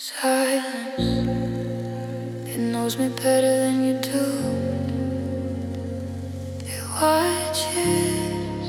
Silence, it knows me better than you do. It watches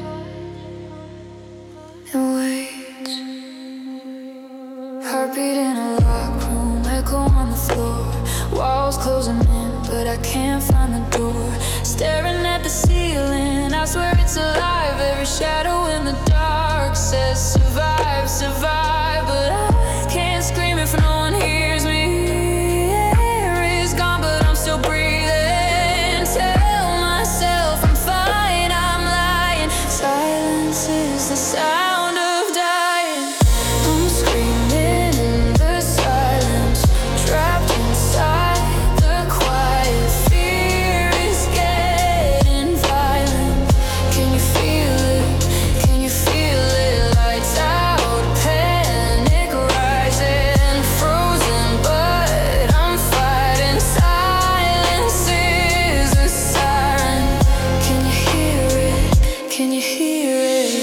and waits. Heartbeat in a locked room, echo on the floor. Walls closing in, but I can't find the door. Staring at the ceiling, I swear it's alive. Every shadow in the dark says survive, survive. But I can't scream if no one hears me. Air is gone, but I'm still breathing. Tell myself I'm fine, I'm lying. Silence is the sound of dying. I'm screaming in the silence, trapped inside the quiet. Fear is getting violent. Can you feel it? Can you feel it? Lights out, panic rising, frozen, but I'm fighting. Silence is a siren. Can you hear it? Can you hear it?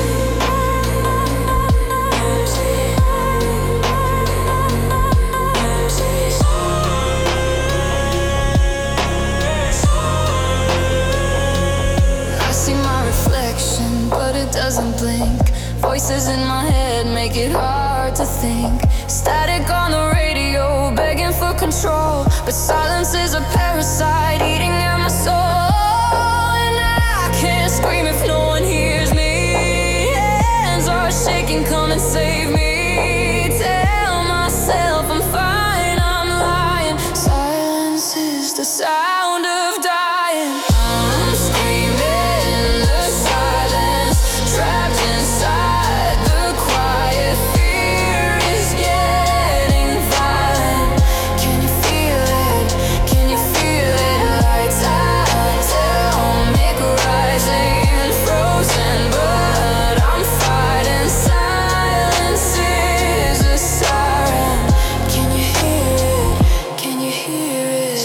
I see my reflection, but it doesn't blink. Voices in my head make it hard to think. Static on the radio, begging for control. But silence is a parasite eating at my soul. And I can't scream if no one hears me. Hands are shaking, come and save me. Tell myself I'm fine, I'm lying. Silence is the sound of dying. I'm screaming in the silence, trapped inside the quiet. Fear is getting violent. Can you feel it? Can you feel it? Lights out, atomic rising, frozen, but I'm fighting. Silence is a siren. Can you hear it? Can you hear it?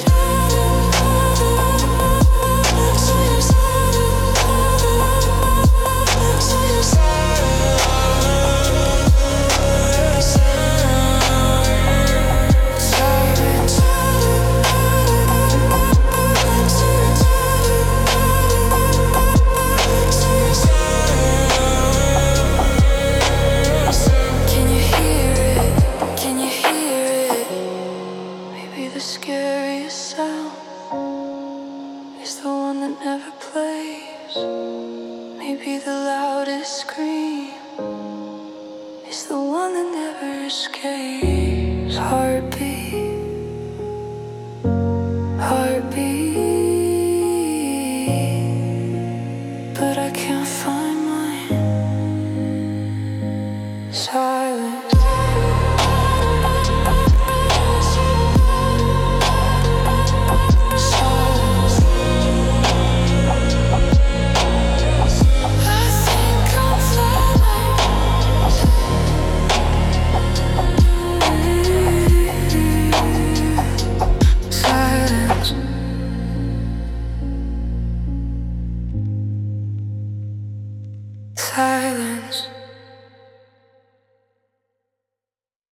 Can you hear it? Can you hear it? Maybe the scariest sound is the one that never plays. Maybe the loudest scream is the one that never escapes. Heartbeat, heartbeat, but I can't find mine.